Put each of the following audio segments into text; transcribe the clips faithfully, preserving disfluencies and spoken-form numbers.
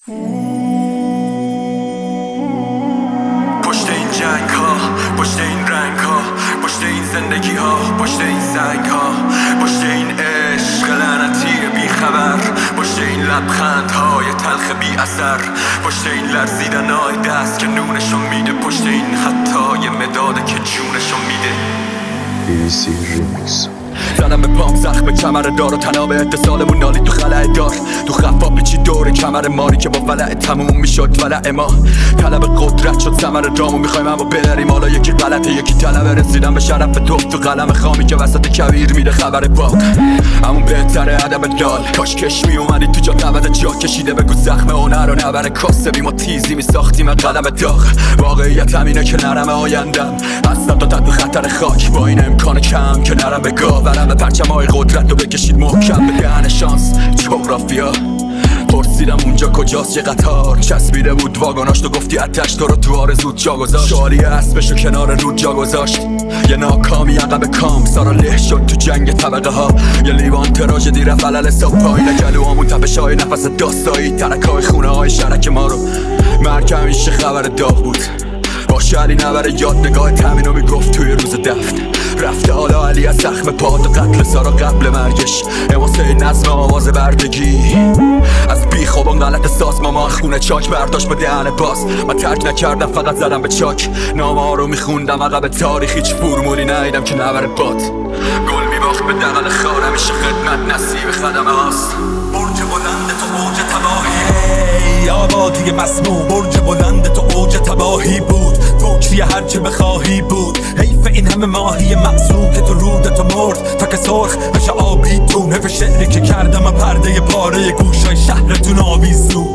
پشت این جنگ ها، پشت این رنگ ها، پشت این زندگی ها، پشت این سنگ ها، پشت این عشق لعنتی بی خبر، پشت این لبخند های تلخ بی اثر، پشت این لرزیدن های دست که نونشون میده، پشت این خطای مداده که جونشون میده. بی بی سی ریمیکس. زدم به پام زخم کمر دار و تناب اتصالمون نالی تو خلع دار، تو خفا پیچی دور کمر ماری که با ولع تموم میشد ولع ما. طلب قدرت شد ثمر دامو میخوایم اما بریم، حالا یکی غلطه یکی طلب رسیدن به شرف توف، تو قلم خامی که وسط کویر میده خبر باغ. همون بهتره ادب لال، کاش کش میومدی تو جا نبد جا کشیده، بگو زخم هنر و نبر کاسبی ما تیزی میساختیم قلم داغ. واقعیت همینه که نرم آیندم هستم تا تحت خطر خاک، با این امکان کم که نرم به گاه ورم به پرچم های قدرت رو بکشید محکم به دهن شانس. جغرافیا پرسیدم اونجا کجاست، یه قطار چسبیده بود واگناش، تو گفتی اتش تو رو تو آرزوت جا گذاشت، شالی اسبشو کنار رود جا گذاشت. یه ناکامی عقب کام سارا له شد تو جنگ طبقه ها، یه لیوان تراژدی رفت علل صبح پایین گلوهامون تپش های نفس داستایی، ترک های خونه های شرک ما رو مرگ همیشه خبر داغ بود. با شعری نبره یاد نگاه تمینو میگفت توی روز دفن، رفته حالا علی از زخم پاد و قتل سارا قبل مرگش، اماسه نظم آواز بردگی از بی خوابان غلط ساز. مامان خونه چاک برداشت به دهن باز، من ترک نکردم فقط زدم به چاک، نامه ها رو میخوندم عقب تاریخ، هیچ فرمولی ندیدم که نبره باد. گل میباخت به دقل خار، همیشه خدمت نصیب خدمه هاست. برج بلند تو اوج تباهی، آبادی مسموم برج بلند تو اوج تباهی بود، فوکسی هرچه بخواهی بود. حیف این همه ماهی معصوم که تو رودتو مرد تا که سرخ بشه آبی تو. حیف شعری که کردم پرده پاره گوشای شهرتون آویزون.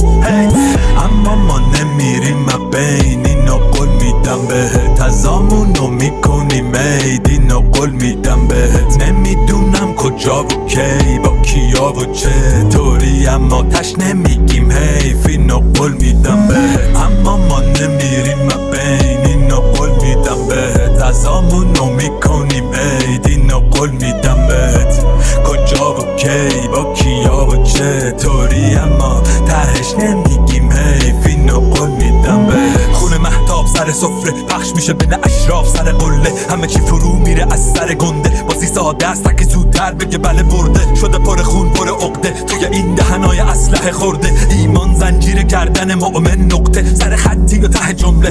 اما ما نمیریم بین اینو قول میدم بهت، ازامونو میکنی مید اینو قول میدم بهت. نمیدونم کجا و کی با کیا و چطوری، اما تش نمیگیم حیف اینو قول میدم بهت. اما ما نمیریم بین اینو قول میدم بهت، ازامونو میکنیم عید اینو قول میدم بهت. کجا و کی با کیا و چطوری، اما تهش نمیگیم حیف اینو قول میدم بهت. خونه مهتاب سر سفره پخش میشه بین اشراف سر قله، همه چی فرو میره از سر گنده، بازی ساده است تا که زودتر بگه بله برده. شده پر خون پر عقده توی این دهنای اسلحه خورده، ایمان زنجیر گردن مؤمن نقطه سر خطی و ته جمله.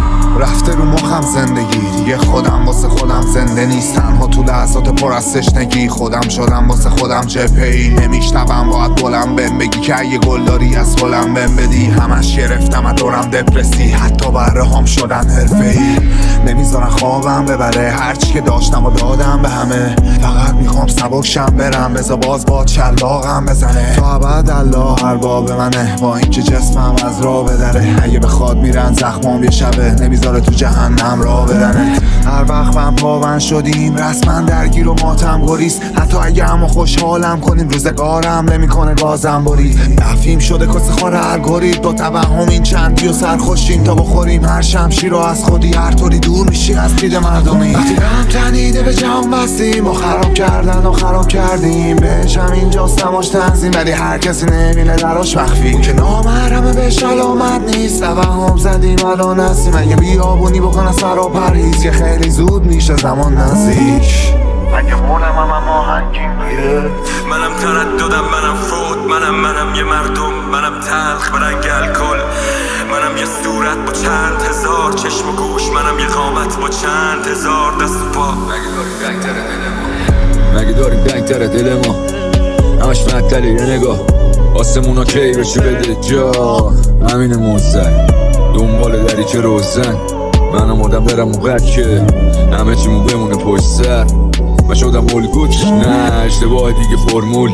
رفته رو مخم زندگی دیگه، خودم واسه خودم زنده نیست، تنها تو لحظات پر از تشنگی خودم شدم واسه خودم جبهه‌ای. نمیشنوم باید بلند بهم بگی که اگه گل داری از گلم بهم بدی، همش گرفتم از دورم دپرسی، حتی بره هم شدن حرفه‌ای. نمیذارن خوابم ببره هرچی که داشتم و دادم به همه، فقط میخوام سبک شم برم، بذار باز با چلاقم بزنه. تا ابد الله ارباب منه، با اینکه جسمم از راه بدره، اگه بخواد میرن زخمام یه شبه، نمیذاره تو جهنم راه بدنه. هر وقت من پابند شدیم رسما درگیر و ماتم گریست، حتی اگه همو خوشحالم کنیم روزگارم نمیکنه گازم برید. دفیم شده کس خور هر گرید، با توهم این چندی و سرخوشیم تا بخوریم هر شمشیر رو از خودی، هر طوری دور میشی از دید مردمی. وقتی هم تنیده به جام بستیم و خراب کردن و خراب کردیم، بهش هم اینجا سماش تنظیم، ولی هر کسی نمیله دراش مخفی که نامحرمه بهش علامت نیست. توهم زدیم الان هستیم، اگه بیابونی بکنه سر و پریز، که خیلی زود میشه زمان نزدیک. اگه مولم هم اما هنگیم میره، منم ترددم منم فوت، منم منم یه مردم، منم تلخ برنگ الکل، منم یه صورت با چند هزار چشم و گوش، منم یه قامت با چند هزار دست و پا. مگه داریم رنگ تر دل ما، مگه داریم رنگ تر دل ما، همش معطله یه نگاه، آسمونا کی بشه بده جا، همین موزن دنبال دریچه روزن. من آمادم برم اونقدر که همه چیمو بمونه پشت سر، من شدم الگوت نه اشتباه دیگه فرمول،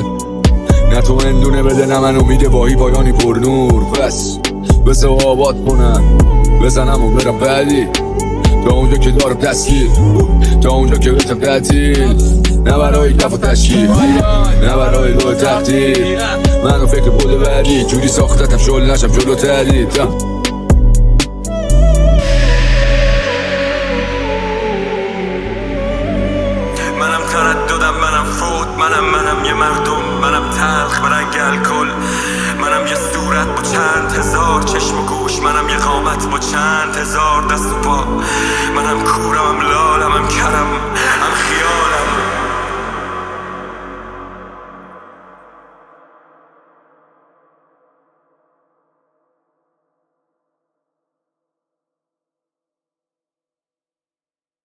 نه تو اندونه بده نه من امید واهی پایانی پر نور. پس بسه آباد کنم بزنم و برم بعدی، تا اونجا که دارم تسکیل، تا اونجا که بتم تعطیل، نه برای کف و تشکیل نه برای دو تقدیر، منو فکر بوده بعدی جوری ساختتم شل نشم جلو تردید. منم ترددم منم فوت، منم منم یه مردم، منم تلخ برنگ الکل، منم یه صورت با چند منم یه قامت با چند هزار دست و پا. منم کورم هم لالم هم کرم هم خیالم